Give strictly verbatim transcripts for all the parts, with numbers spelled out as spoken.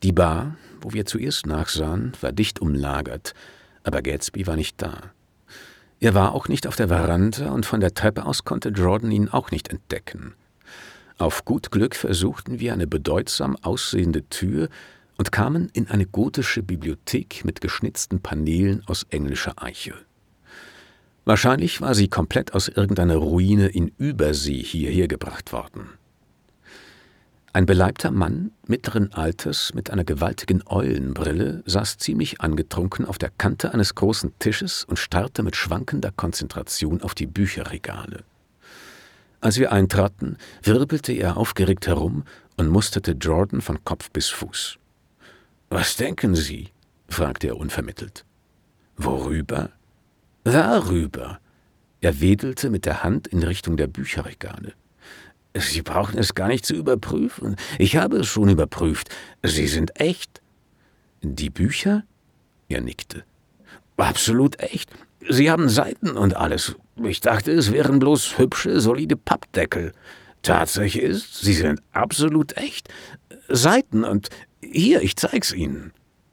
Die Bar, wo wir zuerst nachsahen, war dicht umlagert, aber Gatsby war nicht da. Er war auch nicht auf der Veranda und von der Treppe aus konnte Jordan ihn auch nicht entdecken. Auf gut Glück versuchten wir eine bedeutsam aussehende Tür und kamen in eine gotische Bibliothek mit geschnitzten Paneelen aus englischer Eiche. Wahrscheinlich war sie komplett aus irgendeiner Ruine in Übersee hierher gebracht worden. Ein beleibter Mann mittleren Alters mit einer gewaltigen Eulenbrille saß ziemlich angetrunken auf der Kante eines großen Tisches und starrte mit schwankender Konzentration auf die Bücherregale. Als wir eintraten, wirbelte er aufgeregt herum und musterte Jordan von Kopf bis Fuß. »Was denken Sie?« fragte er unvermittelt. »Worüber?« »Darüber.« Er wedelte mit der Hand in Richtung der Bücherregale. »Sie brauchen es gar nicht zu überprüfen. Ich habe es schon überprüft. Sie sind echt.« »Die Bücher?« Er nickte. »Absolut echt. Sie haben Seiten und alles. Ich dachte, es wären bloß hübsche, solide Pappdeckel. Tatsache ist, sie sind absolut echt. Seiten und hier, ich zeig's Ihnen.«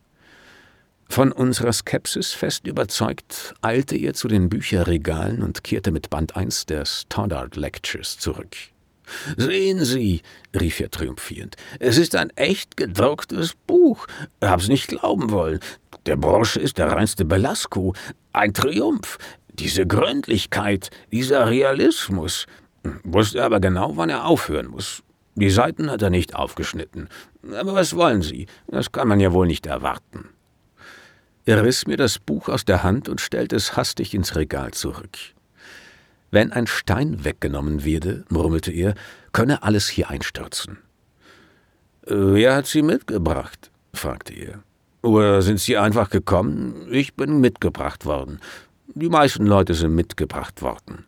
Von unserer Skepsis fest überzeugt, eilte er zu den Bücherregalen und kehrte mit Band eins der Stoddard Lectures zurück. »Sehen Sie«, rief er triumphierend, »es ist ein echt gedrucktes Buch. Hab's nicht glauben wollen. Der Bursche ist der reinste Belasco. Ein Triumph. Diese Gründlichkeit, dieser Realismus. Wusste aber genau, wann er aufhören muss. Die Seiten hat er nicht aufgeschnitten. Aber was wollen Sie? Das kann man ja wohl nicht erwarten.« Er riss mir das Buch aus der Hand und stellte es hastig ins Regal zurück. »Wenn ein Stein weggenommen werde«, murmelte er, »könne alles hier einstürzen.« »Wer hat Sie mitgebracht?« fragte er. »Oder sind Sie einfach gekommen? Ich bin mitgebracht worden. Die meisten Leute sind mitgebracht worden.«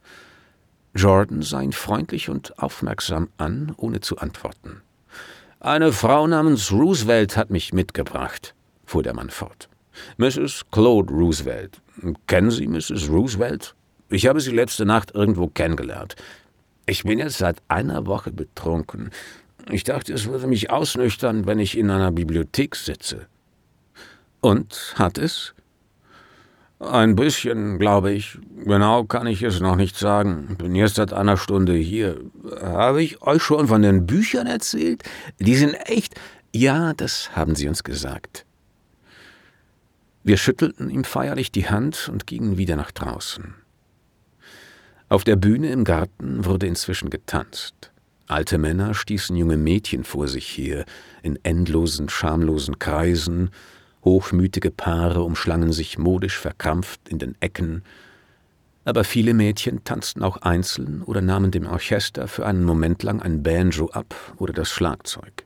Jordan sah ihn freundlich und aufmerksam an, ohne zu antworten. »Eine Frau namens Roosevelt hat mich mitgebracht«, fuhr der Mann fort. »Misses Claude Roosevelt. Kennen Sie Misses Roosevelt? Ich habe sie letzte Nacht irgendwo kennengelernt. Ich bin jetzt seit einer Woche betrunken. Ich dachte, es würde mich ausnüchtern, wenn ich in einer Bibliothek sitze.« »Und hat es?« »Ein bisschen, glaube ich. Genau kann ich es noch nicht sagen. Bin erst seit einer Stunde hier. Habe ich euch schon von den Büchern erzählt? Die sind echt.« »Ja, das haben Sie uns gesagt.« Wir schüttelten ihm feierlich die Hand und gingen wieder nach draußen. Auf der Bühne im Garten wurde inzwischen getanzt. Alte Männer stießen junge Mädchen vor sich her, in endlosen, schamlosen Kreisen, hochmütige Paare umschlangen sich modisch verkrampft in den Ecken, aber viele Mädchen tanzten auch einzeln oder nahmen dem Orchester für einen Moment lang ein Banjo ab oder das Schlagzeug.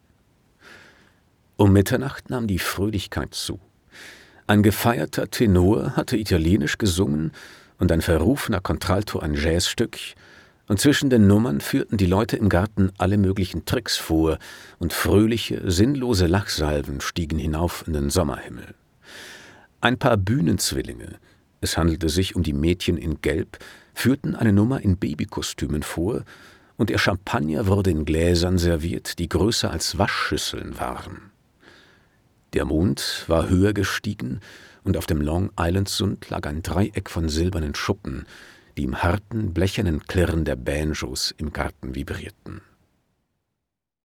Um Mitternacht nahm die Fröhlichkeit zu. Ein gefeierter Tenor hatte Italienisch gesungen und ein verrufener Contralto ein Jazzstück, und zwischen den Nummern führten die Leute im Garten alle möglichen Tricks vor, und fröhliche, sinnlose Lachsalven stiegen hinauf in den Sommerhimmel. Ein paar Bühnenzwillinge, es handelte sich um die Mädchen in Gelb, führten eine Nummer in Babykostümen vor, und ihr Champagner wurde in Gläsern serviert, die größer als Waschschüsseln waren. Der Mond war höher gestiegen, und auf dem Long Island Sund lag ein Dreieck von silbernen Schuppen, die im harten, blechernen Klirren der Banjos im Garten vibrierten.